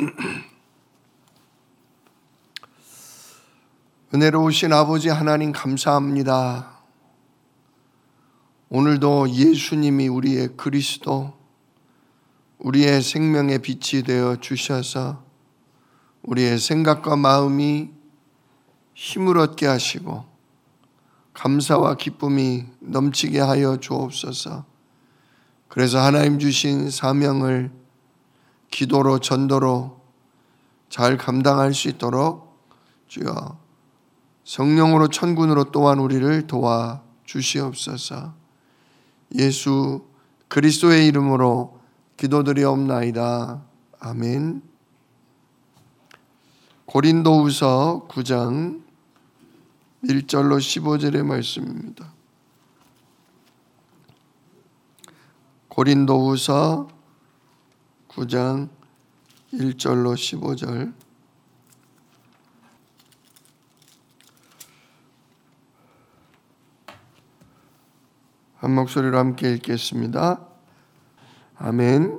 은혜로우신 아버지 하나님 감사합니다. 오늘도 예수님이 우리의 그리스도, 우리의 생명의 빛이 되어 주셔서 우리의 생각과 마음이 힘을 얻게 하시고 감사와 기쁨이 넘치게 하여 주옵소서. 그래서 하나님 주신 사명을 기도로 전도로 잘 감당할 수 있도록 주여 성령으로 천군으로 또한 우리를 도와 주시옵소서. 예수 그리스도의 이름으로 기도드리옵나이다. 아멘. 고린도후서 9장 1절로 15절의 말씀입니다. 고린도후서 9장 1절로 15절. 한 목소리로 함께 읽겠습니다. 아멘.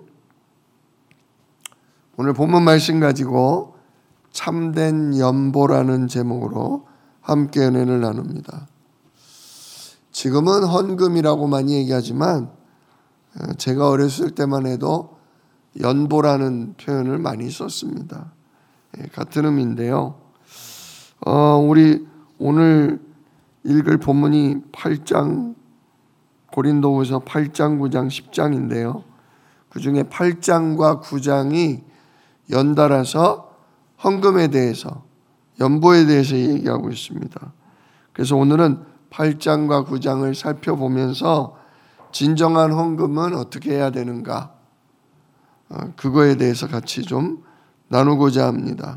오늘 본문 말씀 가지고 참된 연보라는 제목으로 함께 은혜를 나눕니다. 지금은 헌금이라고 많이 얘기하지만 제가 어렸을 때만 해도 연보라는 표현을 많이 썼습니다. 같은 의미인데요. 우리 오늘 읽을 본문이 8장 고린도후서 8장, 9장, 10장인데요. 그 중에 8장과 9장이 연달아서 헌금에 대해서, 연보에 대해서 얘기하고 있습니다. 그래서 오늘은 8장과 9장을 살펴보면서 진정한 헌금은 어떻게 해야 되는가, 그거에 대해서 같이 좀 나누고자 합니다.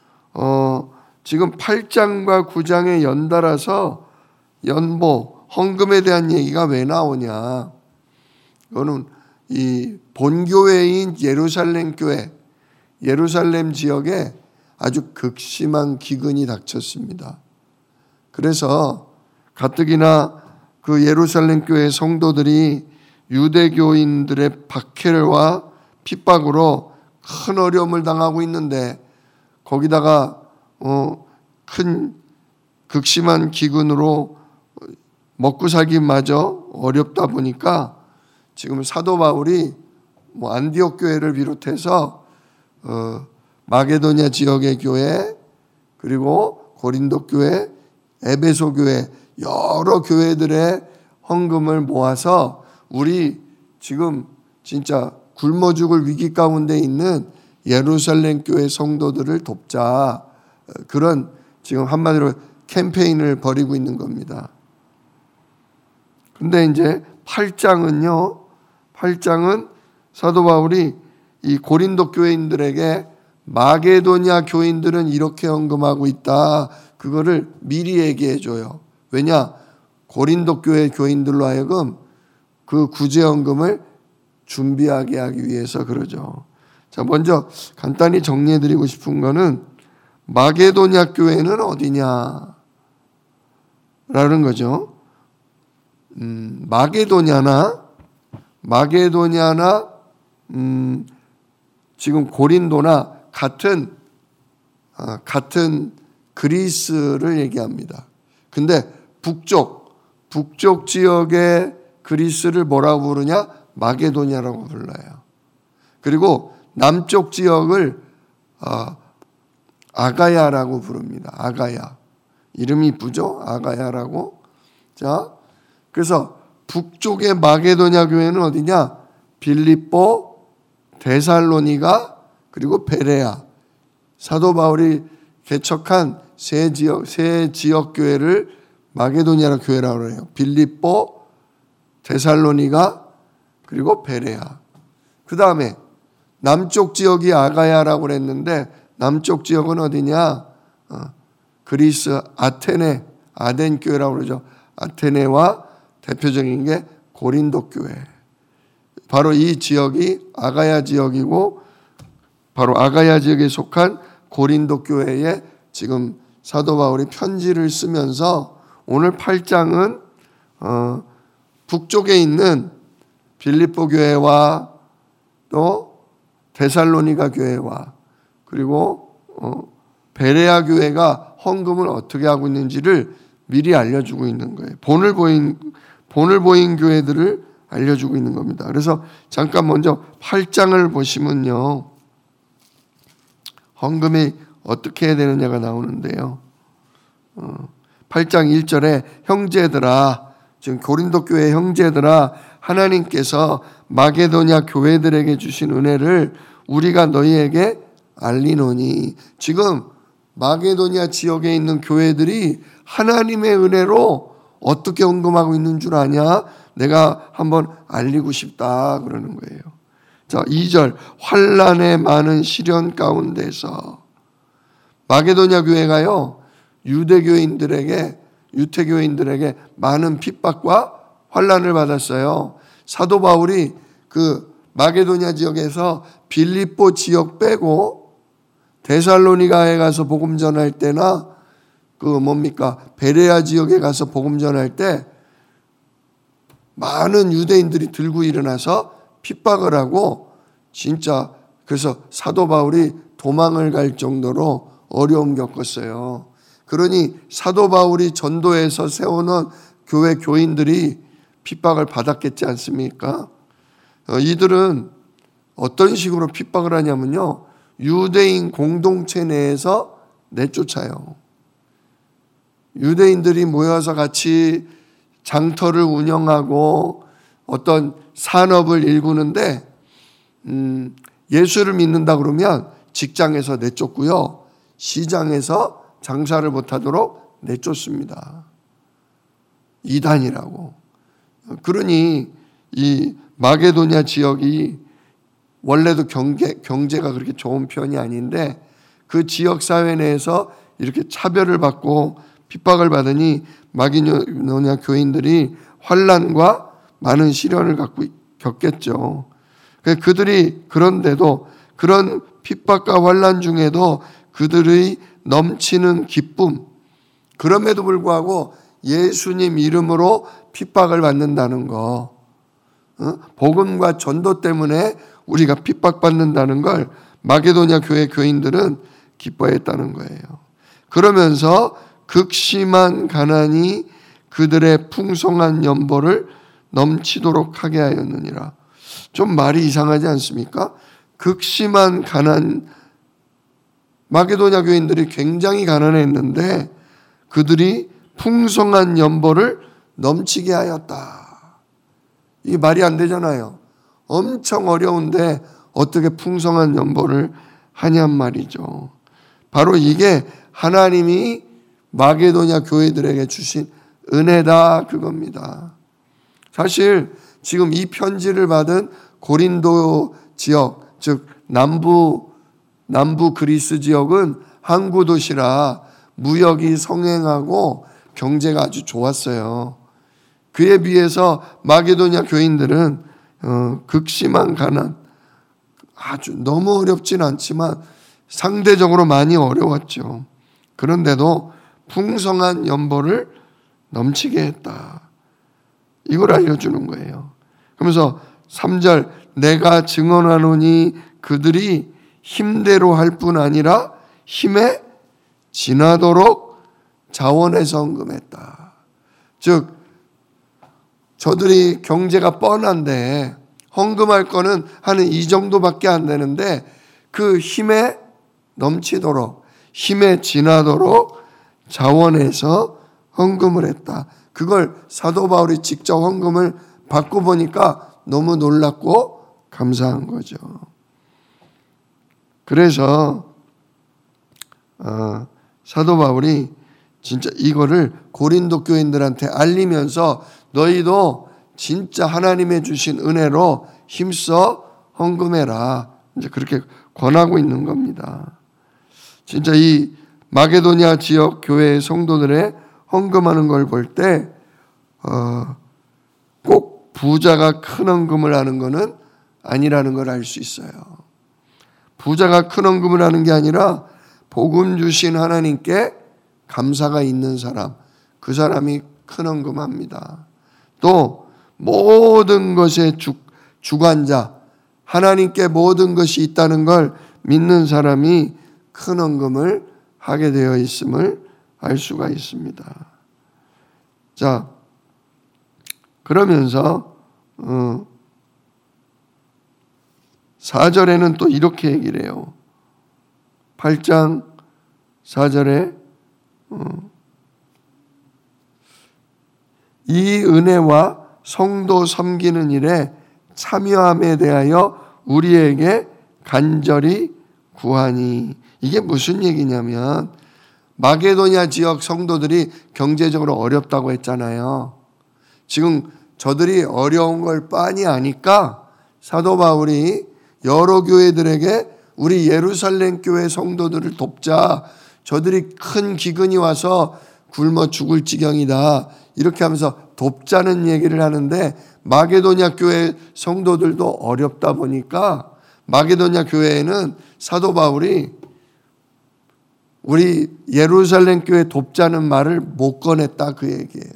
지금 8장과 9장에 연달아서 연보, 헌금에 대한 얘기가 왜 나오냐? 이거는 이 본교회인 예루살렘 교회, 예루살렘 지역에 아주 극심한 기근이 닥쳤습니다. 그래서 가뜩이나 그 예루살렘 교회 성도들이 유대교인들의 박해와 핍박으로 큰 어려움을 당하고 있는데 거기다가 큰 극심한 기근으로 먹고 살기마저 어렵다 보니까 지금 사도 바울이 안디옥 교회를 비롯해서 마게도냐 지역의 교회, 그리고 고린도 교회, 에베소 교회, 여러 교회들의 헌금을 모아서 우리 지금 진짜 굶어 죽을 위기 가운데 있는 예루살렘 교회 성도들을 돕자, 그런 지금 한마디로 캠페인을 벌이고 있는 겁니다. 근데 이제 8장은 사도 바울이 이 고린도 교인들에게 마게도냐 교인들은 이렇게 헌금하고 있다, 그거를 미리 얘기해 줘요. 왜냐? 고린도 교회 교인들로 하여금 그 구제 헌금을 준비하게 하기 위해서 그러죠. 자, 먼저 간단히 정리해 드리고 싶은 거는 마게도냐 교회는 어디냐 라는 거죠. 마게도냐나 지금 고린도나 같은 그리스를 얘기합니다. 근데 북쪽 지역의 그리스를 뭐라고 부르냐? 마게도냐라고 불러요. 그리고 남쪽 지역을 아가야라고 부릅니다. 아가야. 이름이 이쁘죠? 아가야라고. 자, 그래서 북쪽의 마게도냐 교회는 어디냐? 빌립보, 데살로니가, 그리고 베레아. 사도 바울이 개척한 세 지역 교회를 마게도냐 교회라고 해요. 빌립보, 데살로니가, 그리고 베레아. 그 다음에 남쪽 지역이 아가야라고 그랬는데 남쪽 지역은 어디냐? 그리스 아테네, 아덴 교회라고 그러죠. 아테네와 대표적인 게 고린도 교회. 바로 이 지역이 아가야 지역이고, 바로 아가야 지역에 속한 고린도 교회에 지금 사도 바울이 편지를 쓰면서 오늘 8장은 북쪽에 있는 빌립보 교회와 또 데살로니가 교회와 그리고 베레아 교회가 헌금을 어떻게 하고 있는지를 미리 알려주고 있는 거예요. 본을 보인 교회들을 알려주고 있는 겁니다. 그래서 잠깐 먼저 8장을 보시면요, 헌금이 어떻게 해야 되느냐가 나오는데요. 8장 1절에 형제들아, 지금 고린도 교회 형제들아, 하나님께서 마게도냐 교회들에게 주신 은혜를 우리가 너희에게 알리노니. 지금 마게도냐 지역에 있는 교회들이 하나님의 은혜로 어떻게 헌금하고 있는 줄 아냐? 내가 한번 알리고 싶다 그러는 거예요. 자, 2절 환난의 많은 시련 가운데서 마게도냐 교회가요, 유태교인들에게 많은 핍박과 환난을 받았어요. 사도 바울이 그 마게도냐 지역에서 빌립보 지역 빼고 데살로니가에 가서 복음 전할 때나 베레아 지역에 가서 복음 전할 때 많은 유대인들이 들고 일어나서 핍박을 하고, 진짜 그래서 사도 바울이 도망을 갈 정도로 어려움 겪었어요. 그러니 사도 바울이 전도해서 세우는 교회 교인들이 핍박을 받았겠지 않습니까? 이들은 어떤 식으로 핍박을 하냐면요, 유대인 공동체 내에서 내쫓아요. 유대인들이 모여서 같이 장터를 운영하고 어떤 산업을 일구는데 예수를 믿는다 그러면 직장에서 내쫓고요, 시장에서 장사를 못하도록 내쫓습니다. 이단이라고. 그러니 이 마게도냐 지역이 원래도 경제가 그렇게 좋은 편이 아닌데 그 지역 사회 내에서 이렇게 차별을 받고 핍박을 받으니 마게도냐 교인들이 환난과 많은 시련을 겪겠죠. 그들이 그런데도 그런 핍박과 환난 중에도 그들의 넘치는 기쁨, 그럼에도 불구하고 예수님 이름으로 핍박을 받는다는 거, 복음과 전도 때문에 우리가 핍박받는다는 걸 마게도냐 교회 교인들은 기뻐했다는 거예요. 그러면서 극심한 가난이 그들의 풍성한 연보를 넘치도록 하게 하였느니라. 좀 말이 이상하지 않습니까? 극심한 가난, 마게도냐 교인들이 굉장히 가난했는데 그들이 풍성한 연보를 넘치게 하였다. 이게 말이 안 되잖아요. 엄청 어려운데 어떻게 풍성한 연보를 하냔 말이죠. 바로 이게 하나님이 마게도냐 교회들에게 주신 은혜다 그겁니다. 사실 지금 이 편지를 받은 고린도 지역, 즉 남부 그리스 지역은 항구 도시라 무역이 성행하고 경제가 아주 좋았어요. 그에 비해서 마게도냐 교인들은 극심한 가난, 아주 너무 어렵진 않지만 상대적으로 많이 어려웠죠. 그런데도 풍성한 연보를 넘치게 했다. 이걸 알려주는 거예요. 그러면서 3절 내가 증언하노니 그들이 힘대로 할 뿐 아니라 힘에 지나도록 자원해서 헌금했다. 즉 저들이 경제가 뻔한데 헌금할 거는 한 이 정도밖에 안 되는데 그 힘에 넘치도록, 힘에 지나도록 자원해서 헌금을 했다. 그걸 사도 바울이 직접 헌금을 받고 보니까 너무 놀랍고 감사한 거죠. 그래서 사도 바울이 진짜 이거를 고린도 교인들한테 알리면서 너희도 진짜 하나님의 주신 은혜로 힘써 헌금해라. 이제 그렇게 권하고 있는 겁니다. 진짜 이 마게도냐 지역 교회의 성도들의 헌금하는 걸 볼 때 꼭 부자가 큰 헌금을 하는 것은 아니라는 걸 알 수 있어요. 부자가 큰 헌금을 하는 게 아니라 복음 주신 하나님께 감사가 있는 사람, 그 사람이 큰 헌금합니다. 또 모든 것의 주관자, 하나님께 모든 것이 있다는 걸 믿는 사람이 큰 헌금을 하게 되어 있음을 알 수가 있습니다. 자, 그러면서 4절에는 또 이렇게 얘기를 해요. 8장 4절에 이 은혜와 성도 섬기는 일에 참여함에 대하여 우리에게 간절히 구하니. 이게 무슨 얘기냐면 마게도냐 지역 성도들이 경제적으로 어렵다고 했잖아요. 지금 저들이 어려운 걸 빤히 아니까 사도 바울이 여러 교회들에게 우리 예루살렘 교회 성도들을 돕자. 저들이 큰 기근이 와서 굶어 죽을 지경이다. 이렇게 하면서 돕자는 얘기를 하는데 마게도냐 교회 성도들도 어렵다 보니까 마게도냐 교회에는 사도 바울이 우리 예루살렘 교회 돕자는 말을 못 꺼냈다 그 얘기예요.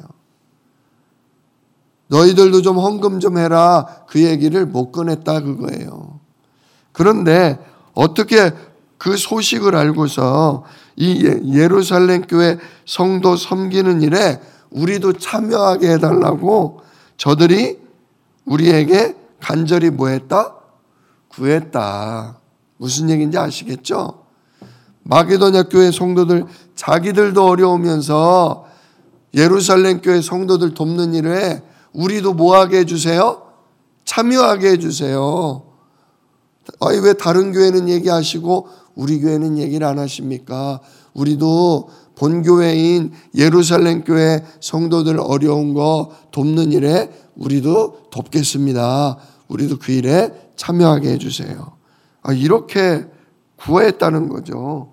너희들도 좀 헌금 좀 해라 그 얘기를 못 꺼냈다 그거예요. 그런데 어떻게 그 소식을 알고서 이 예루살렘 교회 성도 섬기는 일에 우리도 참여하게 해달라고 저들이 우리에게 간절히 뭐 했다? 구했다. 무슨 얘기인지 아시겠죠? 마게도냐 교회 성도들 자기들도 어려우면서 예루살렘 교회 성도들 돕는 일에 우리도 뭐 하게 해주세요? 참여하게 해주세요. 아니 왜 다른 교회는 얘기하시고 우리 교회는 얘기를 안 하십니까? 우리도 본교회인 예루살렘 교회 성도들 어려운 거 돕는 일에 우리도 돕겠습니다. 우리도 그 일에 참여하게 해주세요. 이렇게 구했다는 거죠.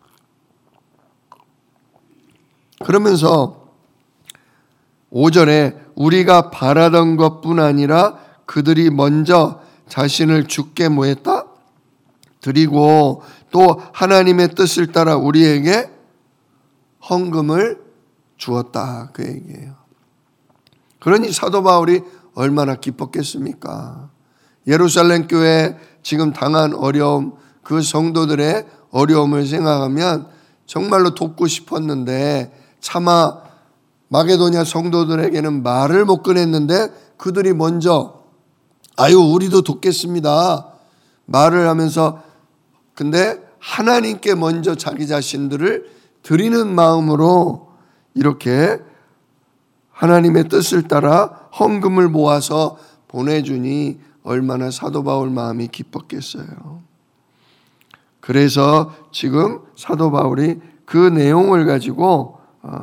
그러면서 5절에 우리가 바라던 것뿐 아니라 그들이 먼저 자신을 주께 뭐 했다? 드리고 또 하나님의 뜻을 따라 우리에게 헌금을 주었다 그 얘기예요. 그러니 사도 바울이 얼마나 기뻤겠습니까? 예루살렘 교회 지금 당한 어려움 그 성도들의 어려움을 생각하면 정말로 돕고 싶었는데 차마 마게도냐 성도들에게는 말을 못 꺼냈는데 그들이 먼저 우리도 돕겠습니다 말을 하면서 근데 하나님께 먼저 자기 자신들을 드리는 마음으로 이렇게 하나님의 뜻을 따라 헌금을 모아서 보내주니 얼마나 사도 바울 마음이 기뻤겠어요. 그래서 지금 사도 바울이 그 내용을 가지고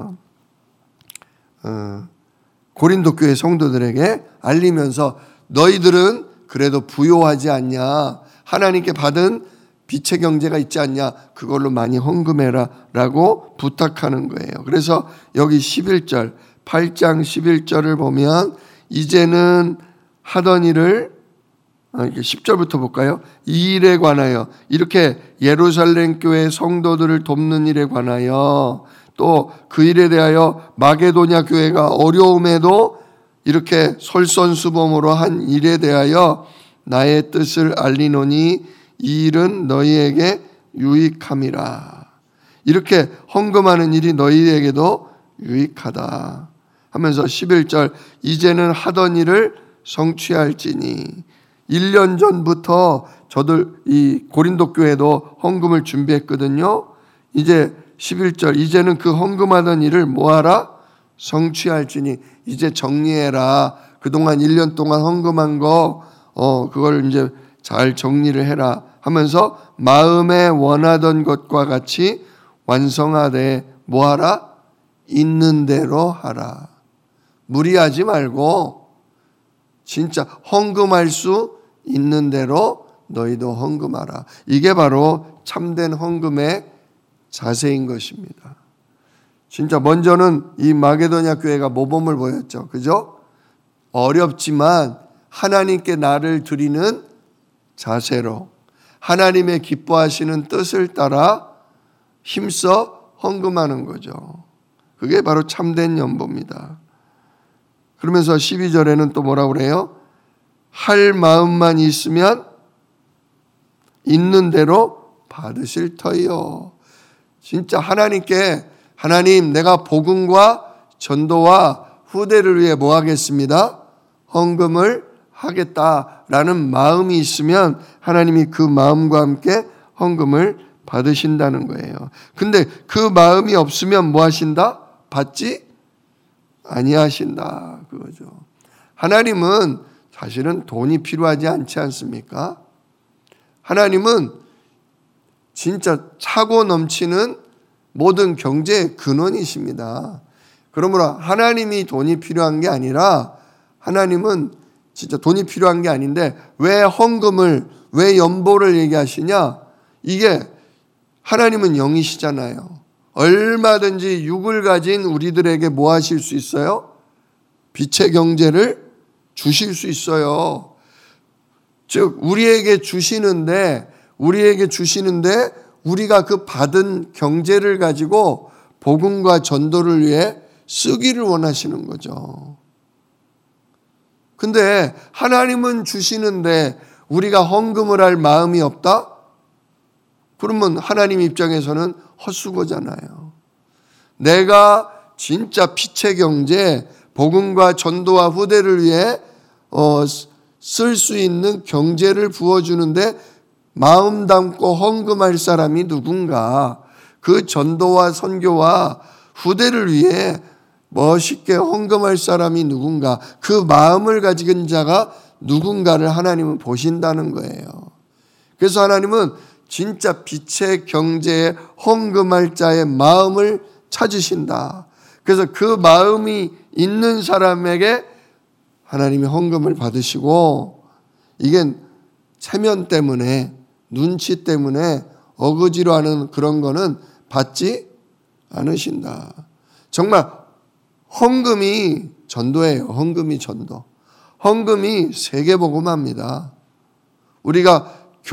고린도 교회 성도들에게 알리면서 너희들은 그래도 부요하지 않냐, 하나님께 받은 빛의 경제가 있지 않냐, 그걸로 많이 헌금해라 라고 부탁하는 거예요. 그래서 여기 11절 8장 11절을 보면 이제는 하던 일을 10절부터 볼까요? 이 일에 관하여 이렇게 예루살렘 교회 성도들을 돕는 일에 관하여 또 그 일에 대하여 마게도냐 교회가 어려움에도 이렇게 솔선수범으로 한 일에 대하여 나의 뜻을 알리노니 이 일은 너희에게 유익함이라. 이렇게 헌금하는 일이 너희에게도 유익하다 하면서 11절 이제는 하던 일을 성취할지니 1년 전부터 저들 이 고린도 교회도 헌금을 준비했거든요. 이제 11절 이제는 그 헌금하던 일을 뭐하라? 성취할지니 이제 정리해라. 그동안 1년 동안 헌금한 거 그걸 이제 잘 정리를 해라 하면서 마음에 원하던 것과 같이 완성하되 뭐하라? 있는 대로 하라. 무리하지 말고 진짜 헌금할 수 있는 대로 너희도 헌금하라. 이게 바로 참된 헌금의 자세인 것입니다. 진짜 먼저는 이 마게도냐 교회가 모범을 보였죠. 그죠? 어렵지만 하나님께 나를 드리는 자세로 하나님의 기뻐하시는 뜻을 따라 힘써 헌금하는 거죠. 그게 바로 참된 연보입니다. 그러면서 12절에는 또 뭐라고 그래요? 할 마음만 있으면 있는 대로 받으실 터이요. 진짜 하나님께 하나님 내가 복음과 전도와 후대를 위해 뭐 하겠습니다? 헌금을 하겠다라는 마음이 있으면 하나님이 그 마음과 함께 헌금을 받으신다는 거예요. 근데 그 마음이 없으면 뭐 하신다? 받지 아니하신다. 그거죠. 하나님은 사실은 돈이 필요하지 않지 않습니까? 하나님은 진짜 차고 넘치는 모든 경제의 근원이십니다. 그러므로 하나님이 돈이 필요한 게 아니라 하나님은 진짜 돈이 필요한 게 아닌데 왜 헌금을, 왜 연보를 얘기하시냐? 이게 하나님은 영이시잖아요. 얼마든지 육을 가진 우리들에게 뭐 하실 수 있어요? 빛의 경제를 주실 수 있어요. 즉 우리에게 주시는데 우리가 그 받은 경제를 가지고 복음과 전도를 위해 쓰기를 원하시는 거죠. 근데 하나님은 주시는데 우리가 헌금을 할 마음이 없다? 그러면 하나님 입장에서는 헛수고잖아요. 내가 진짜 빛의 경제, 복음과 전도와 후대를 위해 쓸 수 있는 경제를 부어주는데 마음 담고 헌금할 사람이 누군가, 그 전도와 선교와 후대를 위해 멋있게 헌금할 사람이 누군가, 그 마음을 가진 자가 누군가를 하나님은 보신다는 거예요. 그래서 하나님은 진짜 빛의 경제에 헌금할 자의 마음을 찾으신다. 그래서 그 마음이 있는 사람에게 하나님이 헌금을 받으시고, 이게 체면 때문에, 눈치 때문에 어거지로 하는 그런 거는 받지 않으신다. 정말 헌금이 전도예요. 헌금이 전도. 헌금이 세계복음화입니다. 우리가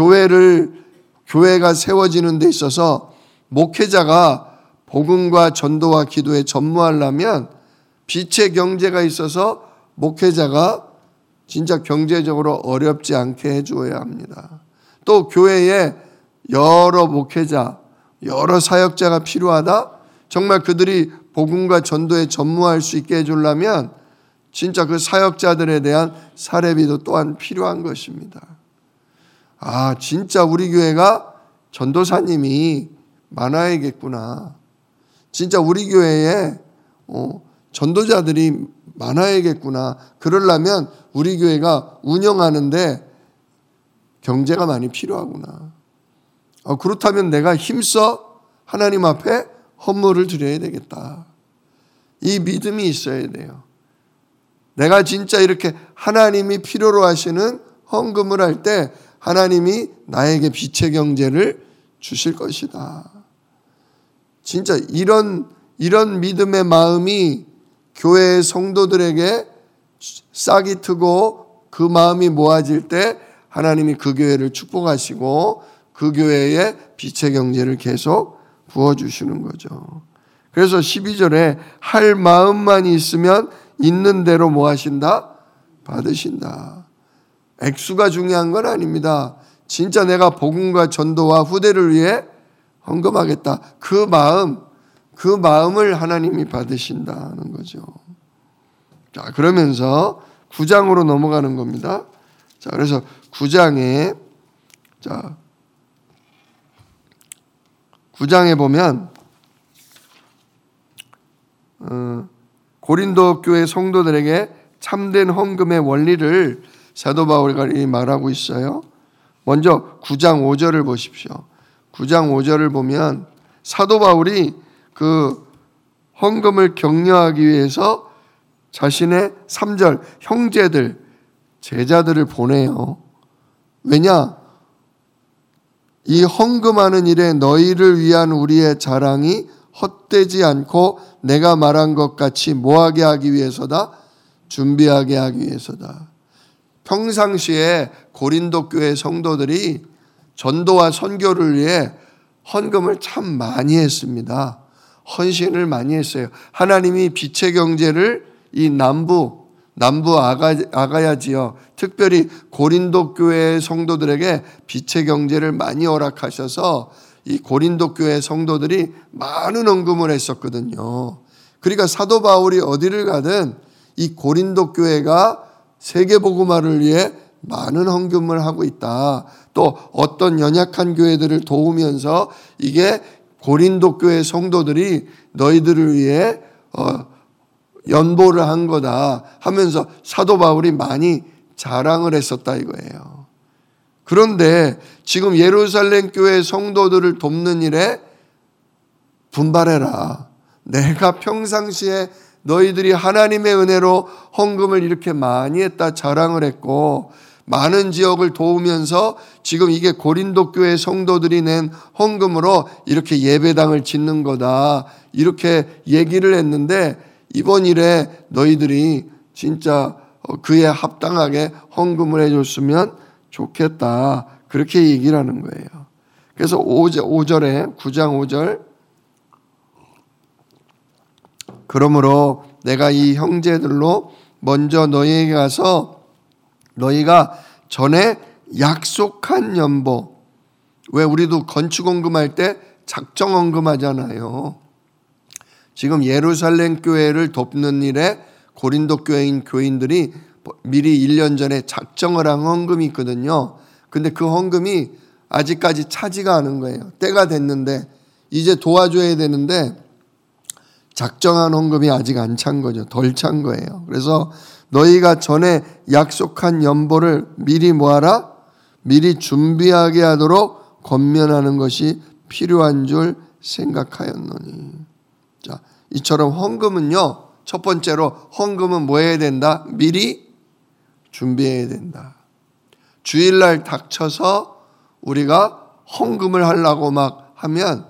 교회가 세워지는 데 있어서 목회자가 복음과 전도와 기도에 전무하려면 빛의 경제가 있어서 목회자가 진짜 경제적으로 어렵지 않게 해주어야 합니다. 또 교회에 여러 목회자, 여러 사역자가 필요하다? 정말 그들이 복음과 전도에 전무할 수 있게 해주려면 진짜 그 사역자들에 대한 사례비도 또한 필요한 것입니다. 아, 진짜 우리 교회가 전도사님이 많아야겠구나. 진짜 우리 교회에 전도자들이 많아야겠구나. 그러려면 우리 교회가 운영하는데 경제가 많이 필요하구나. 그렇다면 내가 힘써 하나님 앞에 헌물을 드려야 되겠다. 이 믿음이 있어야 돼요. 내가 진짜 이렇게 하나님이 필요로 하시는 헌금을 할 때 하나님이 나에게 빛의 경제를 주실 것이다. 진짜 이런 믿음의 마음이 교회의 성도들에게 싹이 트고 그 마음이 모아질 때 하나님이 그 교회를 축복하시고 그 교회에 빛의 경제를 계속 부어주시는 거죠. 그래서 12절에 할 마음만 있으면 있는 대로 뭐 하신다? 받으신다. 액수가 중요한 건 아닙니다. 진짜 내가 복음과 전도와 후대를 위해 헌금하겠다. 그 마음을 하나님이 받으신다는 거죠. 자, 그러면서 9장으로 넘어가는 겁니다. 자, 그래서 9장에 보면 고린도 교회 성도들에게 참된 헌금의 원리를 사도 바울이 말하고 있어요. 먼저 9장 5절을 보십시오. 9장 5절을 보면 사도 바울이 그 헌금을 격려하기 위해서 자신의 3절 형제들, 제자들을 보내요. 왜냐? 이 헌금하는 일에 너희를 위한 우리의 자랑이 헛되지 않고 내가 말한 것 같이 뭐하게 하기 위해서다? 준비하게 하기 위해서다. 평상시에 고린도 교회 성도들이 전도와 선교를 위해 헌금을 참 많이 했습니다. 헌신을 많이 했어요. 하나님이 빛의 경제를 이 남부 남부 아가야 지역, 특별히 고린도 교회 성도들에게 빛의 경제를 많이 허락하셔서 이 고린도 교회 성도들이 많은 헌금을 했었거든요. 그러니까 사도 바울이 어디를 가든 이 고린도 교회가 세계복음화를 위해 많은 헌금을 하고 있다. 또 어떤 연약한 교회들을 도우면서 이게 고린도 교회 성도들이 너희들을 위해 연보를 한 거다 하면서 사도 바울이 많이 자랑을 했었다 이거예요. 그런데 지금 예루살렘 교회 성도들을 돕는 일에 분발해라. 내가 평상시에 너희들이 하나님의 은혜로 헌금을 이렇게 많이 했다 자랑을 했고 많은 지역을 도우면서 지금 이게 고린도 교회 성도들이 낸 헌금으로 이렇게 예배당을 짓는 거다 이렇게 얘기를 했는데 이번 일에 너희들이 진짜 그에 합당하게 헌금을 해줬으면 좋겠다 그렇게 얘기를 하는 거예요. 그래서 5절에 9장 5절 그러므로 내가 이 형제들로 먼저 너희에게 가서 너희가 전에 약속한 연보 왜 우리도 건축 헌금할 때 작정 헌금하잖아요. 지금 예루살렘 교회를 돕는 일에 고린도 교회인 교인들이 미리 1년 전에 작정을 한 헌금이 있거든요. 근데 그 헌금이 아직까지 차지가 않은 거예요. 때가 됐는데 이제 도와줘야 되는데 작정한 헌금이 아직 안 찬 거죠. 덜 찬 거예요. 그래서 너희가 전에 약속한 연보를 미리 뭐하라? 미리 준비하게 하도록 권면하는 것이 필요한 줄 생각하였노니. 자, 이처럼 헌금은요. 첫 번째로 헌금은 뭐 해야 된다? 미리 준비해야 된다. 주일날 닥쳐서 우리가 헌금을 하려고 막 하면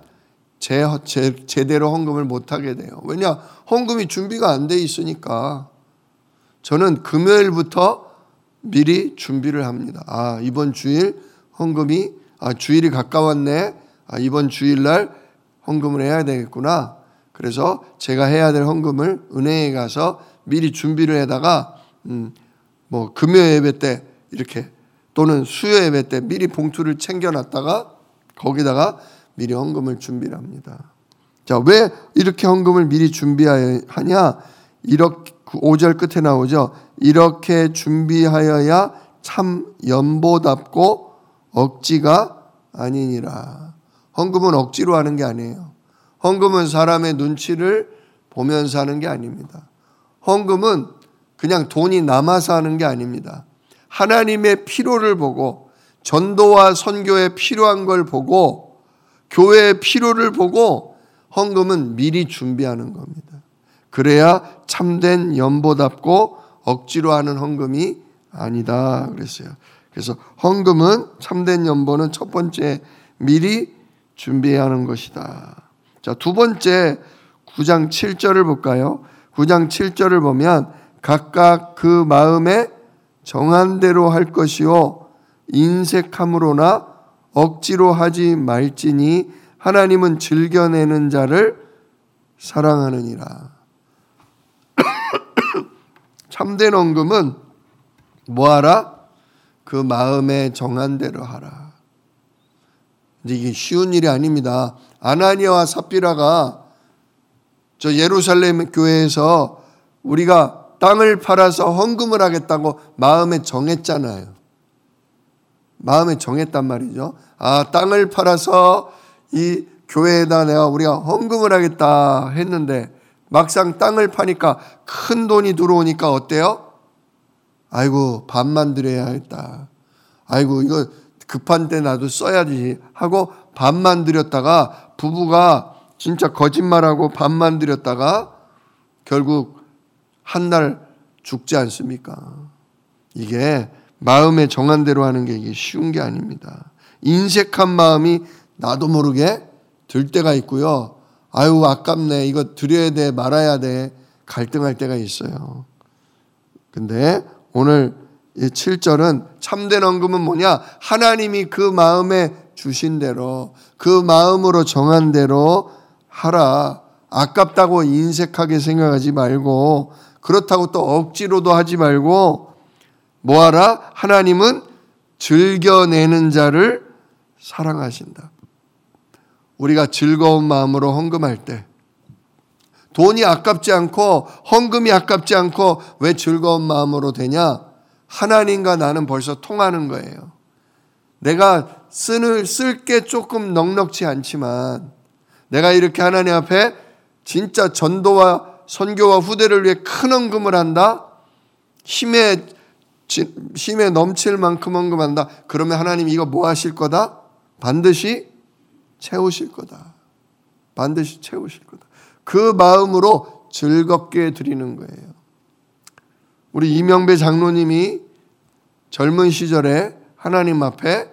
제대로 헌금을 못 하게 돼요. 왜냐? 헌금이 준비가 안 돼 있으니까. 저는 금요일부터 미리 준비를 합니다. 이번 주일 헌금이 주일이 가까웠네. 이번 주일날 헌금을 해야 되겠구나. 그래서 제가 해야 될 헌금을 은행에 가서 미리 준비를 해다가 뭐 금요 예배 때 이렇게 또는 수요 예배 때 미리 봉투를 챙겨놨다가 거기다가 미리 헌금을 준비를 합니다. 자, 왜 이렇게 헌금을 미리 준비하냐? 이렇게 5절 끝에 나오죠. 이렇게 준비하여야 참 연보답고 억지가 아니니라. 헌금은 억지로 하는 게 아니에요. 헌금은 사람의 눈치를 보면서 하는 게 아닙니다. 헌금은 그냥 돈이 남아서 하는 게 아닙니다. 하나님의 필요를 보고 전도와 선교에 필요한 걸 보고 교회의 필요를 보고 헌금은 미리 준비하는 겁니다. 그래야 참된 연보답고 억지로 하는 헌금이 아니다 그랬어요. 그래서 헌금은 참된 연보는 첫 번째 미리 준비해야 하는 것이다. 자, 두 번째 9장 7절을 볼까요? 9장 7절을 보면 각각 그 마음에 정한 대로 할 것이요 인색함으로나 억지로 하지 말지니 하나님은 즐겨내는 자를 사랑하느니라. 참된 헌금은 뭐하라? 그 마음에 정한 대로 하라. 근데 이게 쉬운 일이 아닙니다. 아나니아와 삽비라가 저 예루살렘 교회에서 우리가 땅을 팔아서 헌금을 하겠다고 마음에 정했잖아요. 마음에 정했단 말이죠. 땅을 팔아서 이 교회에다 우리가 헌금을 하겠다 했는데 막상 땅을 파니까 큰 돈이 들어오니까 어때요? 아이고 반만 드려야겠다. 아이고 이거 급한 때 나도 써야지 하고 반만 드렸다가 부부가 진짜 거짓말하고 반만 드렸다가 결국 한 날 죽지 않습니까? 이게 마음에 정한 대로 하는 게 이게 쉬운 게 아닙니다. 인색한 마음이 나도 모르게 들 때가 있고요. 아유 아깝네. 이거 드려야 돼 말아야 돼. 갈등할 때가 있어요. 근데 오늘 이 7절은 참된 헌금은 뭐냐? 하나님이 그 마음에 주신 대로 그 마음으로 정한 대로 하라. 아깝다고 인색하게 생각하지 말고 그렇다고 또 억지로도 하지 말고 뭐하라? 하나님은 즐겨내는 자를 사랑하신다. 우리가 즐거운 마음으로 헌금할 때 돈이 아깝지 않고 헌금이 아깝지 않고 왜 즐거운 마음으로 되냐? 하나님과 나는 벌써 통하는 거예요. 내가 쓸 게 조금 넉넉지 않지만 내가 이렇게 하나님 앞에 진짜 전도와 선교와 후대를 위해 큰 헌금을 한다? 힘에 넘칠 만큼 헌금한다? 그러면 하나님 이거 뭐 하실 거다? 반드시 채우실 거다. 반드시 채우실 거다. 그 마음으로 즐겁게 드리는 거예요. 우리 이명배 장로님이 젊은 시절에 하나님 앞에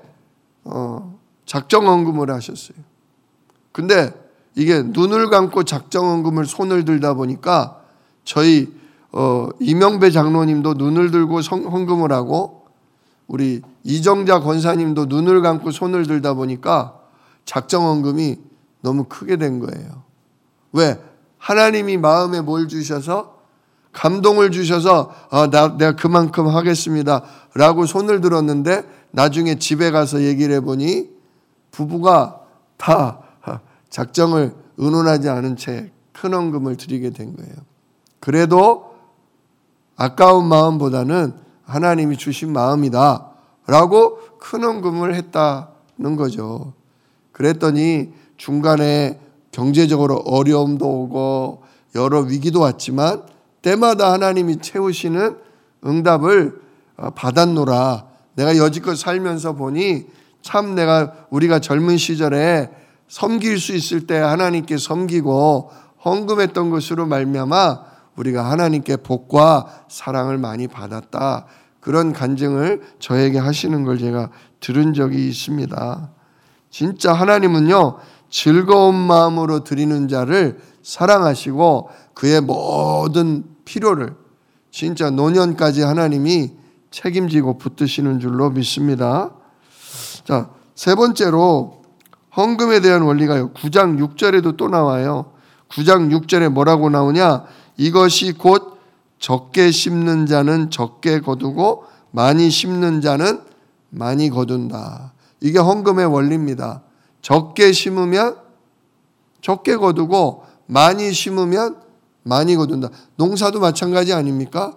작정헌금을 하셨어요. 근데 이게 눈을 감고 작정헌금을 손을 들다 보니까 저희 이명배 장로님도 눈을 들고 헌금을 하고 우리 이정자 권사님도 눈을 감고 손을 들다 보니까 작정헌금이 너무 크게 된 거예요. 왜? 하나님이 마음에 뭘 주셔서 감동을 주셔서 내가 그만큼 하겠습니다 라고 손을 들었는데 나중에 집에 가서 얘기를 해보니 부부가 다 작정을 의논하지 않은 채 큰 헌금을 드리게 된 거예요. 그래도 아까운 마음보다는 하나님이 주신 마음이다 라고 큰 헌금을 했다는 거죠. 그랬더니 중간에 경제적으로 어려움도 오고 여러 위기도 왔지만 때마다 하나님이 채우시는 응답을 받았노라. 내가 여지껏 살면서 보니 참 우리가 젊은 시절에 섬길 수 있을 때 하나님께 섬기고 헌금했던 것으로 말미암아 우리가 하나님께 복과 사랑을 많이 받았다. 그런 간증을 저에게 하시는 걸 제가 들은 적이 있습니다. 진짜 하나님은요, 즐거운 마음으로 드리는 자를 사랑하시고 그의 모든 필요를 진짜 노년까지 하나님이 책임지고 붙드시는 줄로 믿습니다. 자, 세 번째로 헌금에 대한 원리가요. 9장 6절에도 또 나와요. 9장 6절에 뭐라고 나오냐? 이것이 곧 적게 심는 자는 적게 거두고 많이 심는 자는 많이 거둔다. 이게 헌금의 원리입니다. 적게 심으면 적게 거두고 많이 심으면 많이 거둔다. 농사도 마찬가지 아닙니까?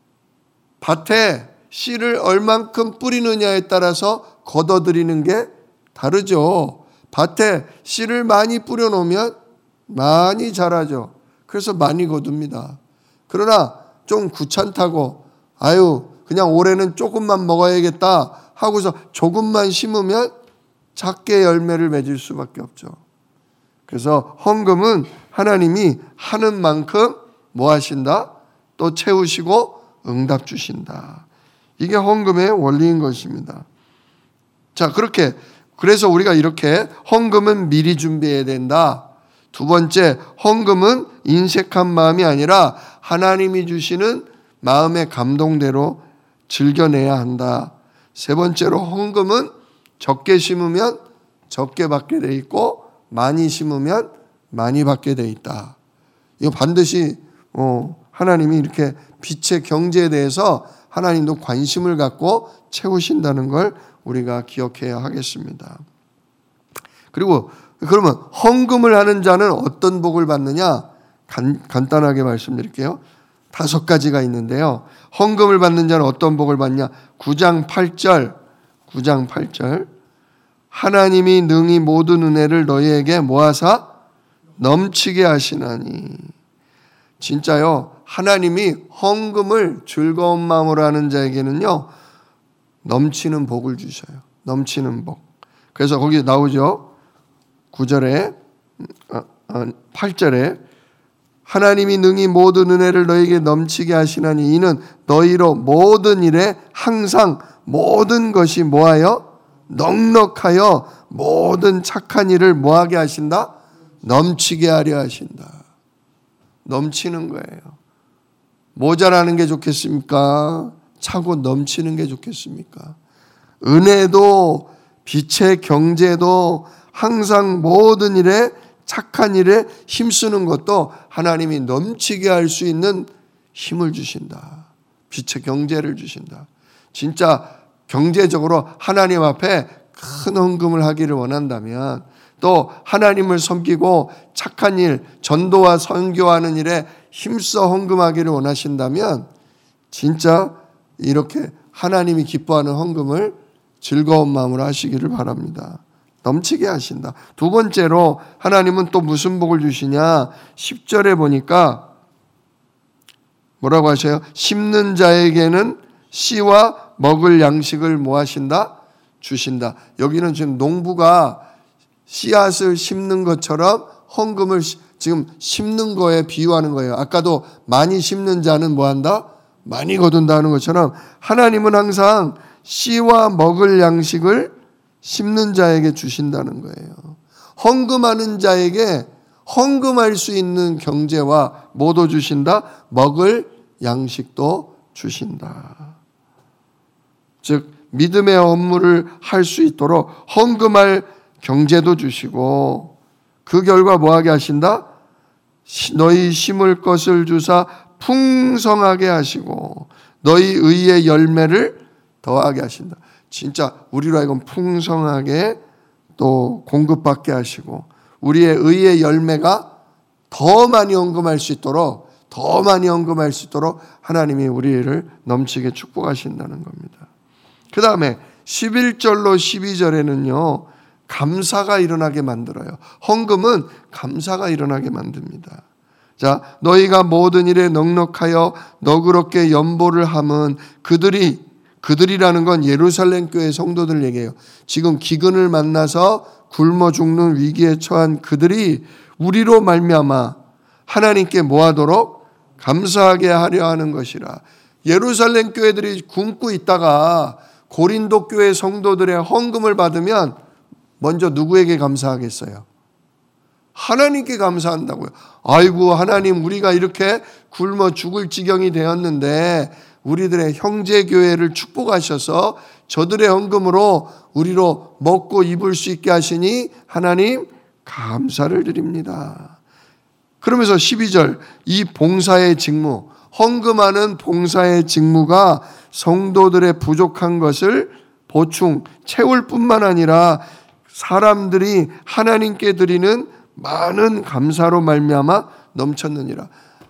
밭에 씨를 얼만큼 뿌리느냐에 따라서 걷어들이는 게 다르죠. 밭에 씨를 많이 뿌려놓으면 많이 자라죠. 그래서 많이 거둡니다. 그러나 좀 귀찮다고 그냥 올해는 조금만 먹어야겠다 하고서 조금만 심으면 작게 열매를 맺을 수밖에 없죠. 그래서 헌금은 하나님이 하는 만큼 뭐 하신다? 또 채우시고 응답 주신다. 이게 헌금의 원리인 것입니다. 자, 그래서 우리가 이렇게 헌금은 미리 준비해야 된다. 두 번째, 헌금은 인색한 마음이 아니라 하나님이 주시는 마음의 감동대로 즐겨내야 한다. 세 번째로, 헌금은 적게 심으면 적게 받게 돼 있고 많이 심으면 많이 받게 돼 있다. 이거 반드시 하나님이 이렇게 빛의 경제에 대해서 하나님도 관심을 갖고 채우신다는 걸 우리가 기억해야 하겠습니다. 그리고 그러면 헌금을 하는 자는 어떤 복을 받느냐? 간단하게 말씀드릴게요. 5가지가 있는데요. 헌금을 받는 자는 어떤 복을 받냐? 9장 8절 하나님이 능히 모든 은혜를 너희에게 모아사 넘치게 하시나니. 진짜요, 하나님이 헌금을 즐거운 마음으로 하는 자에게는요 넘치는 복을 주셔요. 넘치는 복. 그래서 거기 나오죠. 8절에 하나님이 능히 모든 은혜를 너희에게 넘치게 하시나니 이는 너희로 모든 일에 항상 모든 것이 뭐하여? 넉넉하여 모든 착한 일을 뭐하게 하신다? 넘치게 하려 하신다. 넘치는 거예요. 모자라는 게 좋겠습니까? 차고 넘치는 게 좋겠습니까? 은혜도 빛의 경제도 항상 모든 일에 착한 일에 힘쓰는 것도 하나님이 넘치게 할 수 있는 힘을 주신다. 빛의 경제를 주신다. 진짜 경제적으로 하나님 앞에 큰 헌금을 하기를 원한다면, 또 하나님을 섬기고 착한 일, 전도와 선교하는 일에 힘써 헌금하기를 원하신다면 진짜 이렇게 하나님이 기뻐하는 헌금을 즐거운 마음으로 하시기를 바랍니다. 넘치게 하신다. 두 번째로 하나님은 또 무슨 복을 주시냐? 10절에 보니까 뭐라고 하셔요? 심는 자에게는 씨와 먹을 양식을 뭐 하신다? 주신다. 여기는 지금 농부가 씨앗을 심는 것처럼 헌금을 지금 심는 거에 비유하는 거예요. 아까도 많이 심는 자는 뭐 한다? 많이 거둔다는 것처럼 하나님은 항상 씨와 먹을 양식을 심는 자에게 주신다는 거예요. 헌금하는 자에게 헌금할 수 있는 경제와 뭐도 주신다? 먹을 양식도 주신다. 즉 믿음의 업무를 할 수 있도록 헌금할 경제도 주시고, 그 결과 뭐하게 하신다? 너희 심을 것을 주사 풍성하게 하시고 너희 의의 열매를 더하게 하신다. 진짜 우리로 하여금 풍성하게 또 공급받게 하시고 우리의 의의 열매가 더 많이 헌금할 수 있도록 하나님이 우리를 넘치게 축복하신다는 겁니다. 그 다음에 11절로 12절에는요 감사가 일어나게 만들어요. 헌금은 감사가 일어나게 만듭니다. 자, 너희가 모든 일에 넉넉하여 너그럽게 연보를 함은 그들이라는 건 예루살렘 교회 성도들 얘기해요. 지금 기근을 만나서 굶어 죽는 위기에 처한 그들이 우리로 말미암아 하나님께 뭐하도록 감사하게 하려 하는 것이라. 예루살렘 교회들이 굶고 있다가 고린도 교회 성도들의 헌금을 받으면 먼저 누구에게 감사하겠어요? 하나님께 감사한다고요. 아이고 하나님, 우리가 이렇게 굶어 죽을 지경이 되었는데 우리들의 형제교회를 축복하셔서 저들의 헌금으로 우리로 먹고 입을 수 있게 하시니 하나님 감사를 드립니다. 그러면서 12절, 이 봉사의 직무, 헌금하는 봉사의 직무가 성도들의 부족한 것을 보충, 채울 뿐만 아니라 사람들이 하나님께 드리는 많은 감사로 말미암아 넘쳤느니라.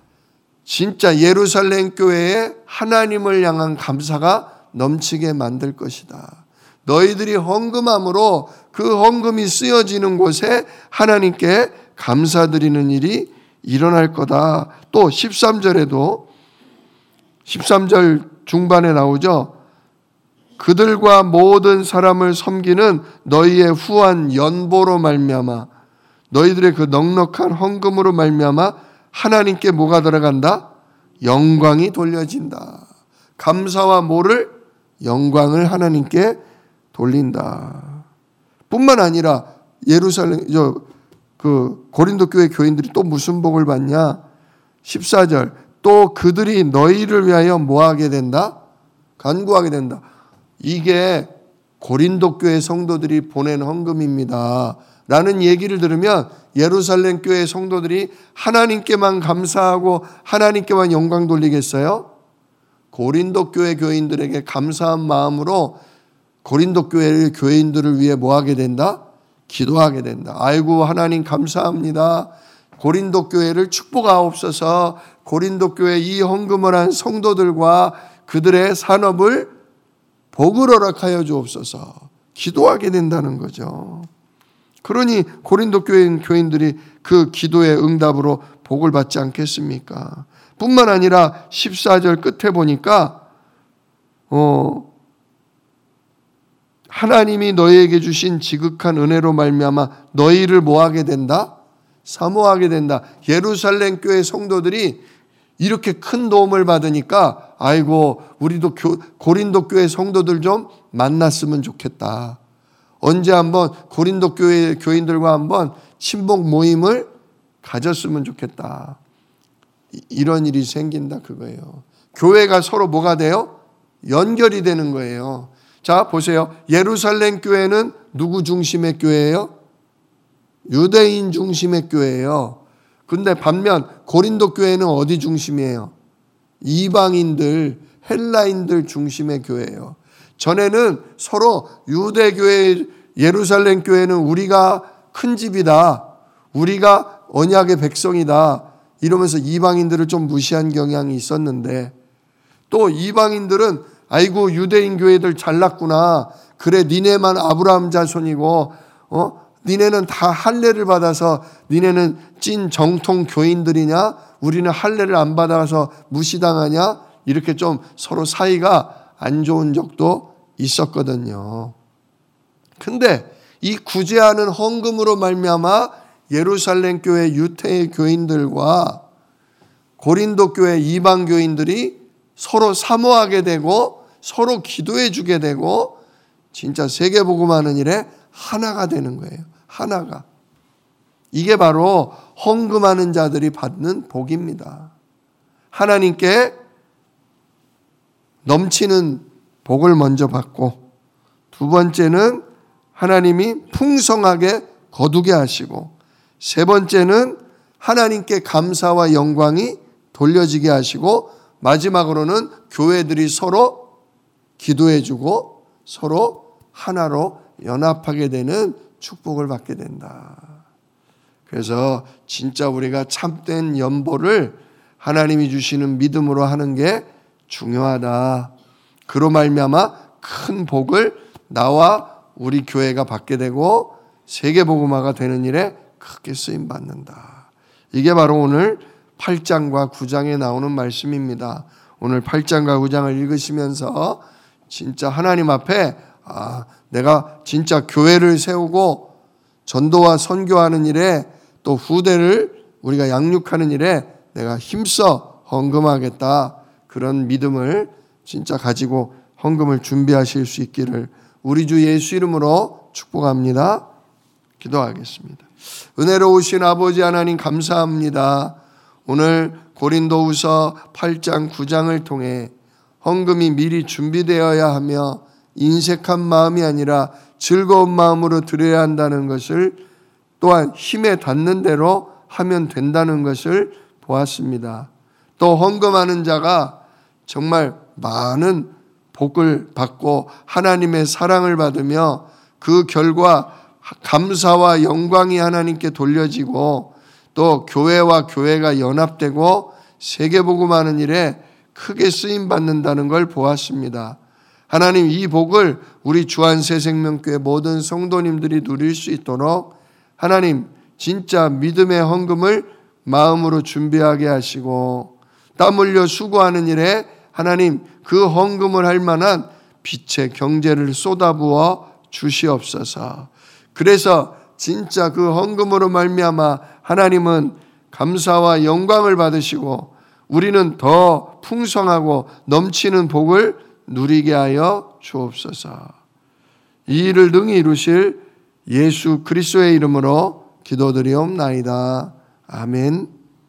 진짜 예루살렘 교회에 하나님을 향한 감사가 넘치게 만들 것이다. 너희들이 헌금함으로 그 헌금이 쓰여지는 곳에 하나님께 감사드리는 일이 일어날 거다. 또 13절에도 13절 중반에 나오죠. 그들과 모든 사람을 섬기는 너희의 후한 연보로 말미암아 너희들의 그 넉넉한 헌금으로 말미암아 하나님께 뭐가 들어간다? 영광이 돌려진다. 감사와 뭐를? 영광을 하나님께 돌린다. 뿐만 아니라 예루살렘 고린도 교회 교인들이 또 무슨 복을 받냐? 14절, 또 그들이 너희를 위하여 뭐하게 된다? 간구하게 된다. 이게 고린도 교회 성도들이 보낸 헌금입니다 라는 얘기를 들으면 예루살렘 교회 성도들이 하나님께만 감사하고 하나님께만 영광 돌리겠어요? 고린도 교회 교인들에게 감사한 마음으로 고린도 교회 교인들을 위해 뭐하게 된다? 기도하게 된다. 아이고 하나님 감사합니다. 고린도 교회를 축복하옵소서. 고린도 교회 이 헌금을 한 성도들과 그들의 산업을 복을 허락하여 주옵소서. 기도하게 된다는 거죠. 그러니 고린도 교인들이 그 기도의 응답으로 복을 받지 않겠습니까? 뿐만 아니라 14절 끝에 보니까 하나님이 너희에게 주신 지극한 은혜로 말미암아 너희를 뭐하게 된다? 사모하게 된다. 예루살렘 교회 성도들이 이렇게 큰 도움을 받으니까 아이고 우리도 고린도 교회 성도들 좀 만났으면 좋겠다. 언제 한번 고린도 교회 교인들과 한번 친목 모임을 가졌으면 좋겠다. 이런 일이 생긴다 그거예요. 교회가 서로 뭐가 돼요? 연결이 되는 거예요. 자 보세요. 예루살렘 교회는 누구 중심의 교회예요? 유대인 중심의 교회예요. 근데 반면 고린도 교회는 어디 중심이에요? 이방인들, 헬라인들 중심의 교회예요. 전에는 서로 유대교회, 예루살렘 교회는 우리가 큰 집이다, 우리가 언약의 백성이다 이러면서 이방인들을 좀 무시한 경향이 있었는데, 또 이방인들은 아이고 유대인 교회들 잘났구나, 그래 니네만 아브라함 자손이고 니네는 다 할례를 받아서 니네는 찐 정통 교인들이냐, 우리는 할례를 안 받아서 무시당하냐, 이렇게 좀 서로 사이가 안 좋은 적도 있었거든요. 근데 이 구제하는 헌금으로 말미암아 예루살렘 교회 유태의 교인들과 고린도 교회 이방 교인들이 서로 사모하게 되고 서로 기도해 주게 되고 진짜 세계복음하는 일에 하나가 되는 거예요. 하나가. 이게 바로 헌금하는 자들이 받는 복입니다. 하나님께 넘치는 복을 먼저 받고, 두 번째는 하나님이 풍성하게 거두게 하시고, 세 번째는 하나님께 감사와 영광이 돌려지게 하시고, 마지막으로는 교회들이 서로 기도해주고 서로 하나로 연합하게 되는 축복을 받게 된다. 그래서 진짜 우리가 참된 연보를 하나님이 주시는 믿음으로 하는 게 중요하다. 그로 말미암아 큰 복을 나와 우리 교회가 받게 되고 세계복음화가 되는 일에 크게 쓰임 받는다. 이게 바로 오늘 8장과 9장에 나오는 말씀입니다. 오늘 8장과 9장을 읽으시면서 진짜 하나님 앞에 내가 진짜 교회를 세우고 전도와 선교하는 일에 또 후대를 우리가 양육하는 일에 내가 힘써 헌금하겠다, 그런 믿음을 진짜 가지고 헌금을 준비하실 수 있기를 우리 주 예수 이름으로 축복합니다. 기도하겠습니다. 은혜로우신 아버지 하나님 감사합니다. 오늘 고린도후서 8장 9장을 통해 헌금이 미리 준비되어야 하며 인색한 마음이 아니라 즐거운 마음으로 드려야 한다는 것을, 또한 힘에 닿는 대로 하면 된다는 것을 보았습니다. 또 헌금하는 자가 정말 많은 복을 받고 하나님의 사랑을 받으며 그 결과 감사와 영광이 하나님께 돌려지고 또 교회와 교회가 연합되고 세계복음하는 일에 크게 쓰임받는다는 걸 보았습니다. 하나님, 이 복을 우리 주안새생명교회 모든 성도님들이 누릴 수 있도록 하나님 진짜 믿음의 헌금을 마음으로 준비하게 하시고, 땀 흘려 수고하는 일에 하나님 그 헌금을 할 만한 빛의 경제를 쏟아부어 주시옵소서. 그래서 진짜 그 헌금으로 말미암아 하나님은 감사와 영광을 받으시고 우리는 더 풍성하고 넘치는 복을 누리게 하여 주옵소서. 이 일을 능히 이루실 예수 그리스도의 이름으로 기도드리옵나이다. 아멘.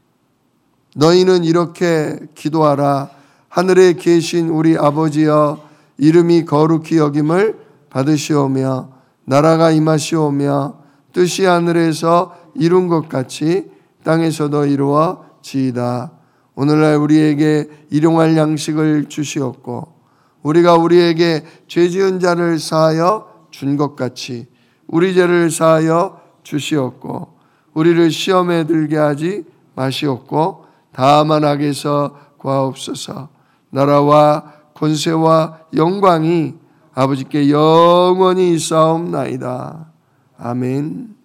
너희는 이렇게 기도하라. 하늘에 계신 우리 아버지여, 이름이 거룩히 여김을 받으시오며 나라가 임하시오며 뜻이 하늘에서 이룬 것 같이 땅에서도 이루어지이다. 오늘날 우리에게 일용할 양식을 주시옵고 우리가 우리에게 죄 지은 자를 사하여 준 것 같이 우리 죄를 사하여 주시옵고 우리를 시험에 들게 하지 마시옵고 다만 악에서 구하옵소서. 나라와 권세와 영광이 아버지께 영원히 있사옵나이다. 아멘.